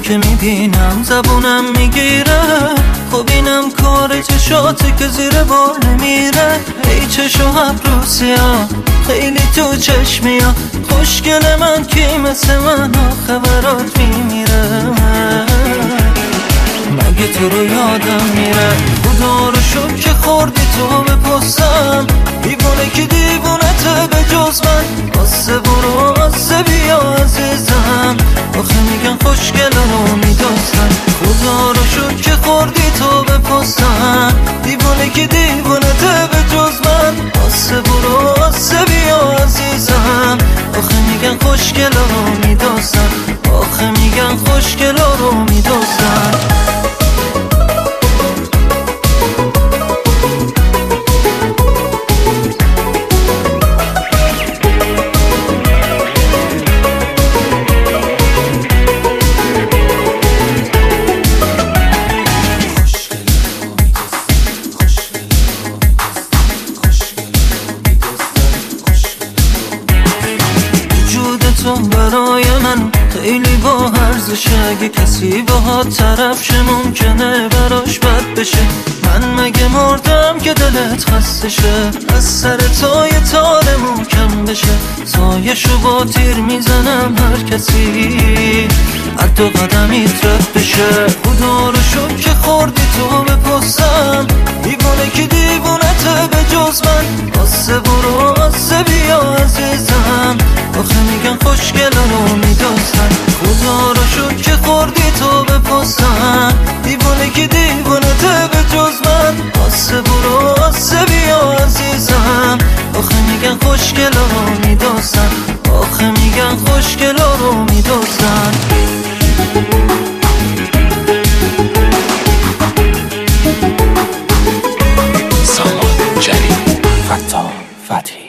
که میبینم زبونم میگیره، خب اینم کار چشاتی که زیر بار نمیره. ای چشو ابروسیا خیلی تو چشمیا، خوشگل من کی مثل من آخه برات میمیره. مگه تو رو یادم میره خدا رو شد که خوردی تو به پستم، دیوونه که دیوونته به جز من. آسه برو آسه بیا عزیزم، آخه میگن خوشگل رو میدوزن. خدا رو شد که خوردی تو به پستم، دیوونه که دیوونته به جز من. آسه برو آسه بیا عزیزم، آخه میگن خوشگل رو میدوزن، آخه میگن خوشگل رو میدوزن. تو برای من خیلی با ارزشه، اگه کسی باهات طرف شه ممکنه براش بد بشه. من مگه مردم که دلت خسته شه، از سر تو یه تار محکم بشه. سایشو با تیر میزنم هر کسی حتی قدمیت رد بشه. خدا رو شد که خوردی تو به پستم، دیوانه که دیوونته به جز من. آسه برو آسه بیا عزیزم، آخه میگن خوشگل رو میدوزن. خدا رو شد که خوردی تو به پستم، دیوانه که دیوونته به جز من. آسه برو آسه بیا عزیزم، آخه میگن خوشگل رو میدوزن، آخه میگن خوشگل رو میدوزن. سامان جری، فتاح فتحی.